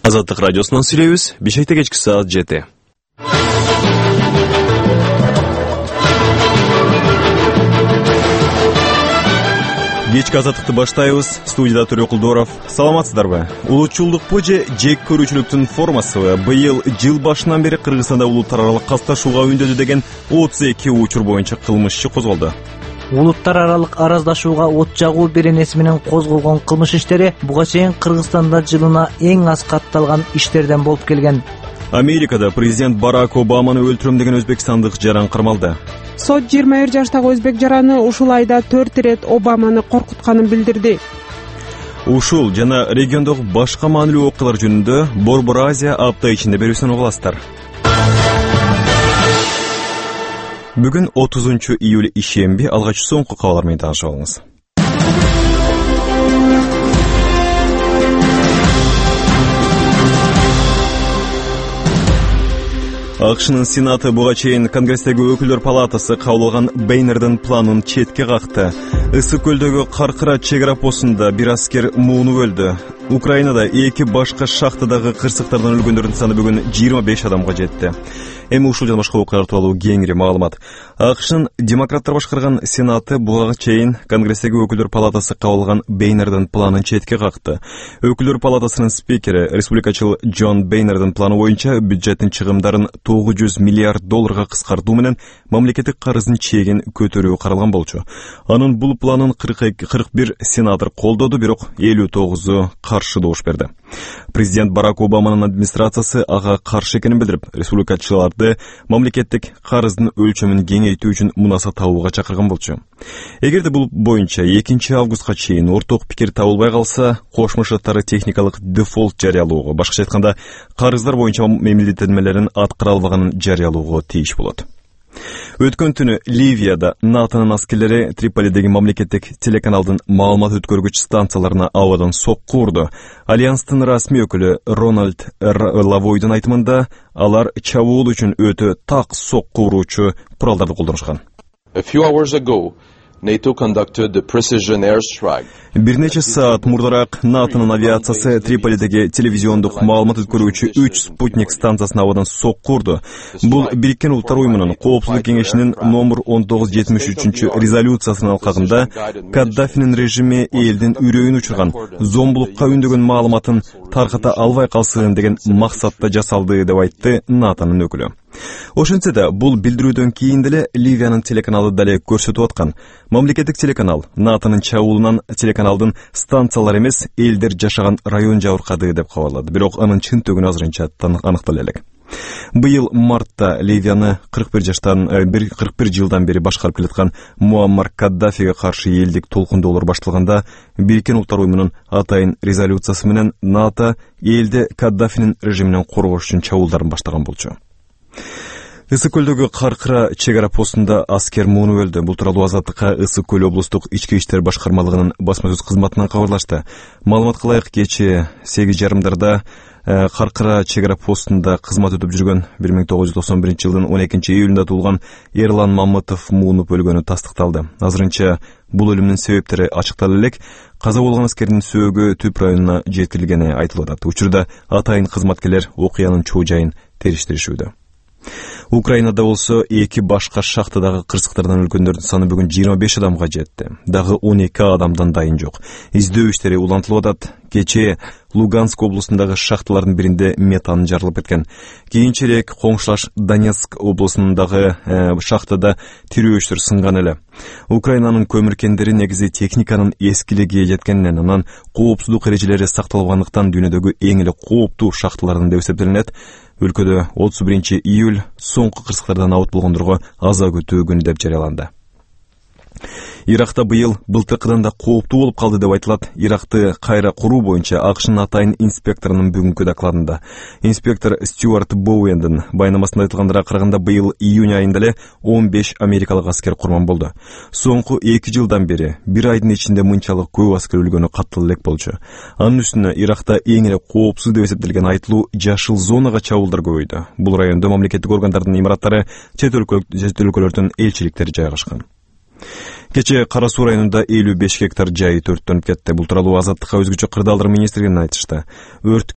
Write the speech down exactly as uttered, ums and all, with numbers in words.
Азаттык радиосунан сүйлөйбүз. Бишкекте кечки саат жети. Кечки азаттыкты баштайбыз. Студияда Төрө Кулдоров. Саламатсыздарбы? Улутчулдукпу же жек көрүүчүлүктүн формасыбы? Быйыл жыл башынан бери Кыргызстанда улуттар аралык катташууга үндөдү деген отуз эки учур боюнча кылмыш иши козголду. Улуттар аралык араздашууга от жагуу беренеси менен козголгон кылмыш иштери буга чейин Кыргызстанда жылына эң аз катталган иштерден болуп келген. Америкада президент Барак Обаманы өлтүрөм деген өзбекстандык жаран кармалды. Сот жыйырма бир жаштагы өзбек жараны ушул айда төрт ирет Обаманы коркутканын билдирди. Ушул жана региондогу башка маанилүү окуялар жөнүндө Борбор Азия апта ичинде берүүсүн угуласыздар. Бүгүн отузунчу июль ишемби, алгач соңку кабарлар менен таанышып алыңыз. АКШнын Сенаты буга чейин Конгресстеги өкүлдөр палатасы кабыл алган Бейнердин планын четке какты. Ысык көлдөгү Каркыра чек-ара постунда бир аскер мууну өлдү. Украинада эки башка шахтадагы кырсыктардан өлгөндөрдүн саны бүгүн жыйырма беш адамга жетти. Эми ушул жана башка окуялар тууралуу кеңири маалымат. АКШнын демократтар башкарган Сенаты буга чейин Конгресстеги өкүлдөр палатасы кабыл алган Бейнердин планын четке какты. Өкүлдөр палатасынын спикери, республикачыл Джон Бейнердин планы боюнча бюджеттин чыгымдарын тогуз жүз миллиард долларга кыскартуу менен мамлекеттик карыздын чегин көтөрүү каралган болчу. Анын бул планын кырк бир сенатор колдоду, бирок элүү тогузу каршы добуш берди. Президент Барак Обаманын администрациясы ага каршы экенин билдирип, республикачыларды мамлекеттик карыздын өлчөмүн кеңейтүү үчүн мунаса табууга чакырган болчу. Эгерде бул боюнча экинчи августка чейин орток пикир табылбай калса, Кошмо Шаттары техникалык дефолт жарыялоого, башкача айтканда, карыздар боюнча мемлекеттенмелерин аткара албаганын жарыялоого тийиш болот. Өткөн түнү Ливияда НАТОнун аскерлери Триполидеги мамлекеттик телеканалдын маалымат өткөргүч станцияларына абадан сокку урду. Альянстын расмий өкүлү Рональд Лавойдун айтымында, алар чабуул үчүн өтө так сокку уруучу куралдарды колдонушкан. A few hours ago, NATO conducted the precision airstrike. Бир нече саат мурдараак НАТОнун авиациясы Триполидеги телевизиондук маалымат өткөрүүчү үч спутник станциясына абадан сокку урду. Бул Бириккен Улуттар уюмунун Коопсуздук кеңешинин номер он тогуз жетимиш үчүнчү резолюциясынын алкагында Каддафинин режими элдин үрөйүн учурган, зомбулукка үндөгөн маалыматын тарката албай калсын деген максатта жасалды деп айтты НАТОнун өкүлү. Ошентсе да, бул билдирүүдөн кийин деле Ливиянын телеканалы дале көрсөтүп аткан. Мамлекеттик телеканал НАТОнун чабуулунан телеканалдын станциялар эмес, элдер жашаган район жабыркады деп кабарлады. Бирок анын чын төгүнү азырынча аныктала элек. Быйыл мартта Ливияны кырк бир жаштан кырк бир жылдан бери башкарып келаткан Муаммар Каддафиге каршы элдик толкундоолор башталганда, Бириккен Улуттар уюмунун атайын резолюциясы менен НАТО элде Каддафинин режиминен коргош үчүн чабуулдарын баштаган болчу. Ысык көлдөгү Каркыра чек-ара постунда аскер мууну өлдү. Бул тууралуу Азаттыкка Ысык көл облустук ички иштер башкармалыгынын басма сөз кызматынан кабарлашты. Маалыматка ылайык, кечээ сегиз жарымдарда Каркыра чек-ара постунда кызмат өтүп жүргөн бир миң тогуз жүз токсон биринчи жылдын он экинчи июлунда туулган Эрлан Мамытов муунуп өлгөнү тастыкталды. Азырынча бул өлүмдүн себептери ачыктала элек. Каза болгон аскердин сөөгү Түп районуна жеткирилгени айтылып атат. Учурда атайын кызматкерлер окуянын чоо жайын териштиришүүдө. Украинада болсо эки башка шахтадагы кырсыктардан өлгөндөрдүн саны бүгүн жыйырма беш адамга жетти. Дагы он эки адамдан дайын жок. Издөө иштери улантылып атат. Кечээ Луганск облусундагы шахталардын биринде метан жарылып кеткен. Кийинчерээк коңшулаш Донецк облусундагы э, шахтада тирөөчтөр сынган эле. Украинанын көмүр кендери негизи техниканын эскилиги жеткенинен, анан коопсуздук эрежелери сакталбагандыктан дүйнөдөгү эң эле кооптуу шахталардын деп эсептелинет. Өлкөдө отуз биринчи июль соңку кырсыктардан абут болгондорго аза күтүү күнү деп жарыяланды. Иракта быйыл былтыркыдан да кооптуу болуп калды деп айтылат. Иракты кайра куруу боюнча АКШнын атайын инспекторунун бүгүнкү докладында. Инспектор Стюарт Боуэндин байнамасында айтылгандыра караганда, быйыл июнь айында эле он беш америкалык аскер курман болду. Соңку эки жылдан бери бир айдын ичинде мынчалык көп аскер өлгөнү каттала элек болчу. Анын үстүнө Иракта эң эле коопсуз деп эсептелген айтылуу жашыл зонага чабуулдар көбөйдү. Бул райондо мамлекеттик органдардын имараттары, чет өлкөлөрдүн элчиликтери жайгашкан. Кече Кара Суу районунда элүү беш гектар жайыт өрттөнүп кетти. Бул тууралуу Азаттыкка өзгөчө кырдаалдар министрлигинен айтышты. Өрт